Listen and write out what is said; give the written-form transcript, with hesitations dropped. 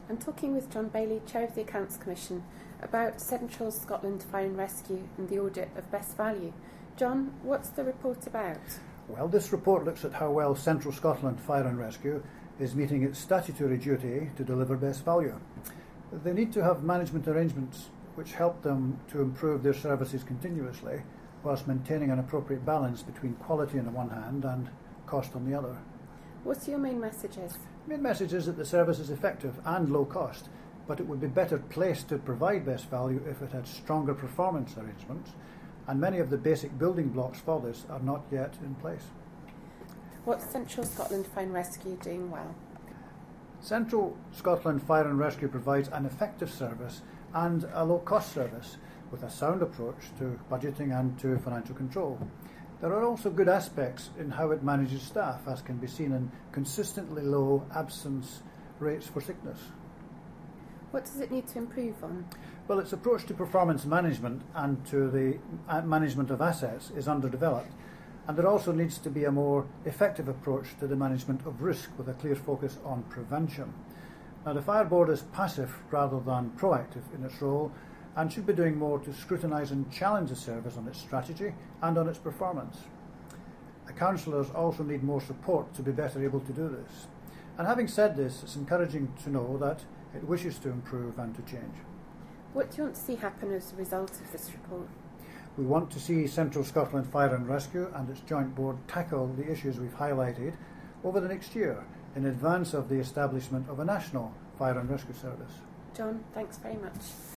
I'm talking with John Bailey, Chair of the Accounts Commission, about Central Scotland Fire and Rescue and the audit of Best Value. John, what's the report about? Well, this report looks at how well Central Scotland Fire and Rescue is meeting its statutory duty to deliver best value. They need to have management arrangements which help them to improve their services continuously, whilst maintaining an appropriate balance between quality on the one hand and cost on the other. What are your main messages? The main message is that the service is effective and low cost, but it would be better placed to provide best value if it had stronger performance arrangements, and many of the basic building blocks for this are not yet in place. What's Central Scotland Fire and Rescue doing well? Central Scotland Fire and Rescue provides an effective service and a low-cost service with a sound approach to budgeting and to financial control. There are also good aspects in how it manages staff, as can be seen in consistently low absence rates for sickness. What does it need to improve on? Well, its approach to performance management and to the management of assets is underdeveloped, and there also needs to be a more effective approach to the management of risk with a clear focus on prevention. Now, the Fire Board is passive rather than proactive in its role and should be doing more to scrutinise and challenge the service on its strategy and on its performance. The councillors also need more support to be better able to do this. And having said this, it's encouraging to know that it wishes to improve and to change. What do you want to see happen as a result of this report? We want to see Central Scotland Fire and Rescue and its joint board tackle the issues we've highlighted over the next year in advance of the establishment of a national fire and rescue service. John, thanks very much.